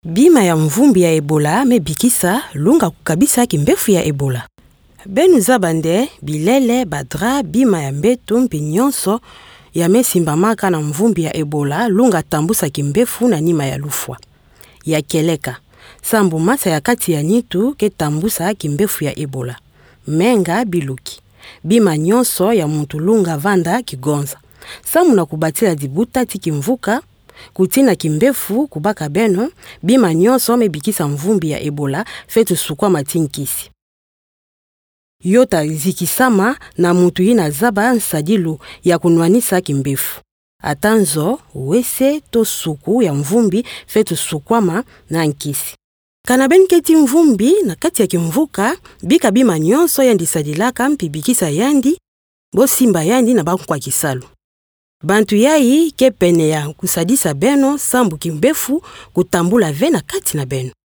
Bima ya mvumbi ya Ebola mebikisa lunga kukabisa kimbefu ya Ebola. Benu zabande, bilele, badra, bima ya mbetu mpi nyonso ya mesimbamaka na mvumbi ya Ebola lunga tambusa kimbefu na nima ya lufwa. Ya keleka, sambu masa ya kati ya nitu ke tambusa kimbefu ya Ebola. Menga biluki, bima nyonso ya muntu lunga vanda kigonza. Samu na kubatila dibuta tikimvuka, kutina kimbefu kubaka beno, bima nyonso mebikisa mvumbi ya Ebola fetu sukwa matinkisi. Yota zikisama na mutu ina zaba nsadilu ya kunwanisa kimbefu. Atanzo, wese to suku ya mvumbi fetu sukwama na nkisi. Kanabeni keti mvumbi na kati ya kimvuka, bika bima nyonso yandi sadilaka mpibikisa yandi, bo simba yandi na baku kwa kisalu. Bantu yai ke pene ya kusadisa beno sambu kimbefu kutambula vena kati na beno.